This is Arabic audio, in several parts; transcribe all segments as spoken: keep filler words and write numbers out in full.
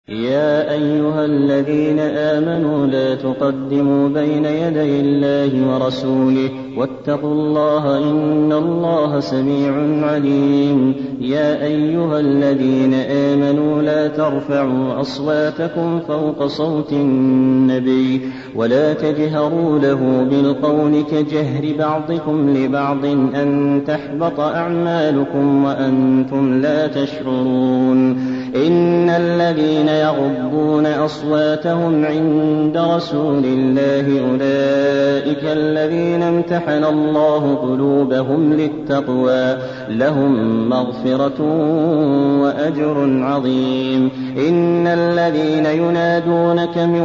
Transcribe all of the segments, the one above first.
يا أيها الذين آمنوا لا تقدموا بين يدي الله ورسوله واتقوا الله إن الله سميع عليم. يا أيها الذين آمنوا لا ترفعوا أصواتكم فوق صوت النبي ولا تجهروا له بالقول كجهر بعضكم لبعض أن تحبط أعمالكم وأنتم لا تشعرون. إن الذين يغضون أصواتهم عند رسول الله أولئك الذين امتحن الله قلوبهم للتقوى لهم مغفرة وأجر عظيم. إن الذين ينادونك من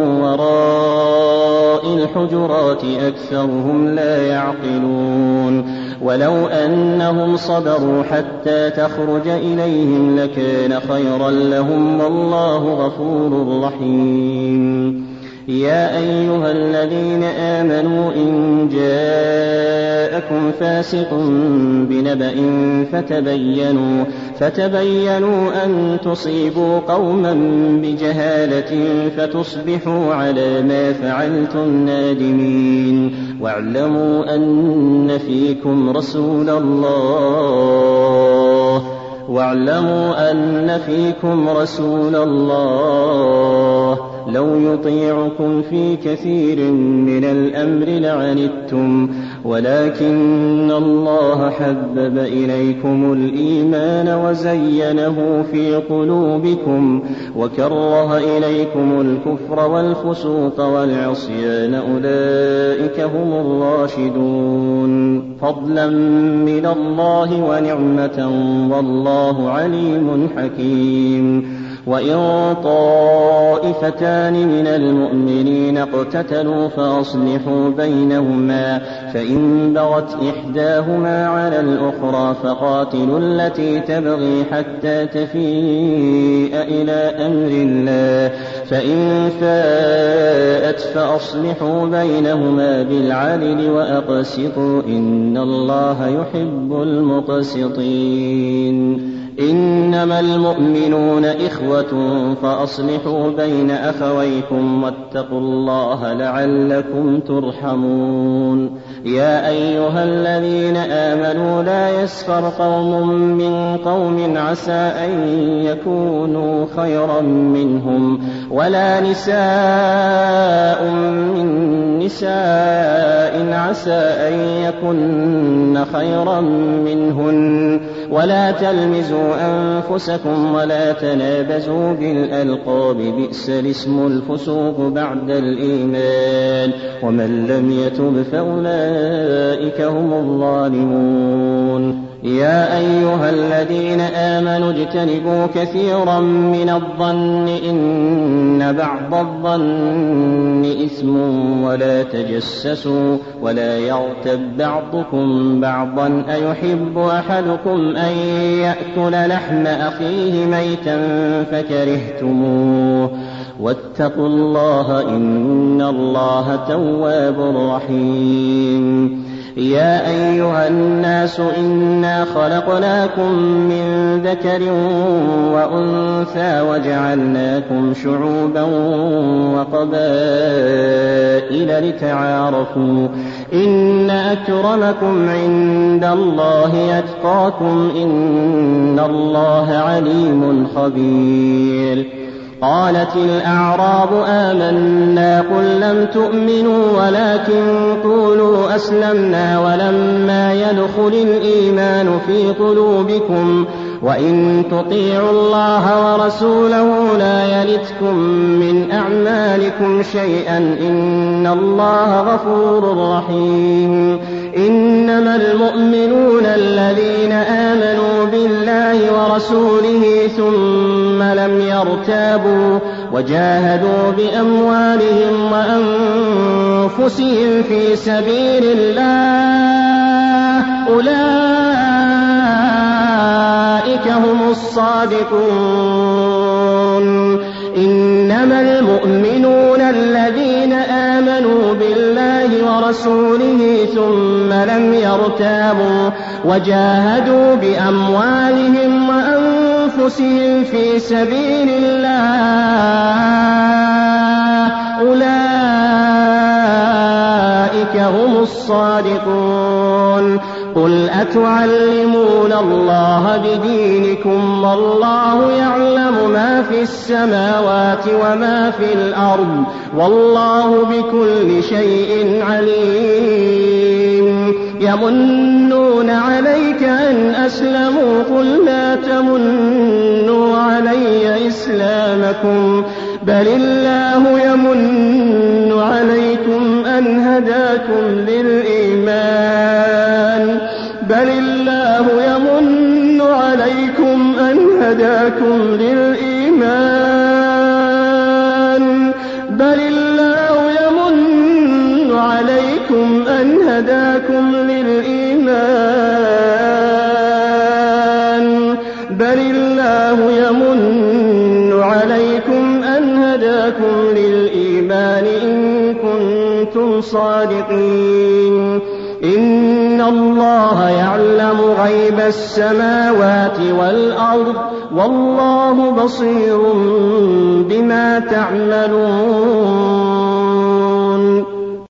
وراء الحجرات أكثرهم لا يعقلون. ولو أنهم صبروا حتى تخرج إليهم لكان خيرا لهم والله غفور رحيم. يا أيها الذين آمنوا إن جاءكم فاسق بنبأ فتبينوا فتبينوا أن تصيبوا قوما بجهالة فتصبحوا على ما فعلتم نادمين. واعلموا أن فيكم رسول الله واعلموا أن فيكم رسول الله لو يطيعكم في كثير من الأمر لعنتم ولكن الله حبب إليكم الإيمان وزينه في قلوبكم وكره إليكم الكفر والفسوق والعصيان أولئك هم الراشدون فضلا من الله ونعمة والله عليم حكيم. وإن طائفتان من المؤمنين اقتتلوا فأصلحوا بينهما فإن بغت إحداهما على الأخرى فقاتلوا التي تبغي حتى تفيء إلى أمر الله فإن فاءت فأصلحوا بينهما بالعدل وأقسطوا إن الله يحب المقسطين. إنما المؤمنون إخوة فأصلحوا بين أخويكم واتقوا الله لعلكم ترحمون. يا أيها الذين آمنوا لا يسخر قوم من قوم عسى أن يكونوا خيرا منهم ولا نساء من نساء عسى أن يكن خيرا منهن ولا تلمزوا أنفسكم ولا تنابزوا بالألقاب بئس الاسم الفسوق بعد الإيمان ومن لم يتب فأولئك هم الظالمون. يا أيها الذين آمنوا اجتنبوا كثيرا من الظن إن بعض الظن إثم ولا تجسسوا ولا يغتب بعضكم بعضا أيحب أحدكم أن يأكل لحم أخيه ميتا فكرهتموه واتقوا الله إن الله تواب رحيم. يا أيها الناس إنا خلقناكم من ذكر وأنثى وجعلناكم شعوبا وقبائل لتعارفوا إن أكرمكم عند الله أتقاكم إن الله عليم خبير. قالت الأعراب آمنا قل لم تؤمنوا ولكن قولوا أسلمنا ولما يدخل الإيمان في قلوبكم وإن تطيعوا الله ورسوله لا يلتكم من أعمالكم شيئا إن الله غفور رحيم. إنما المؤمنون الذين آمنوا بالله ورسوله ثم لم يرتابوا وجاهدوا بأموالهم وأنفسهم في سبيل الله أولئك هم الصادقون. إنما المؤمنون الذين آمنوا بالله ورسوله ثم لم يرتابوا وجاهدوا بأموالهم وأنفسهم أنفسهم في سبيل الله أولئك هم الصادقون. قل أتعلمون الله بدينكم والله يعلم ما في السماوات وما في الأرض والله بكل شيء عليم. يمنون عليك أن أسلموا قل لا تمنوا علي إسلامكم بل الله يمن عليكم أن هداكم للإيمان بل الله يمن عليكم أن هداكم للإيمان بل الله يمن عليكم أن هداكم للإيمان بل الله يمن عليكم أن هداكم للإيمان إن كنتم صادقين. إن الله يعلم غيب السماوات والأرض والله بصير بما تعملون.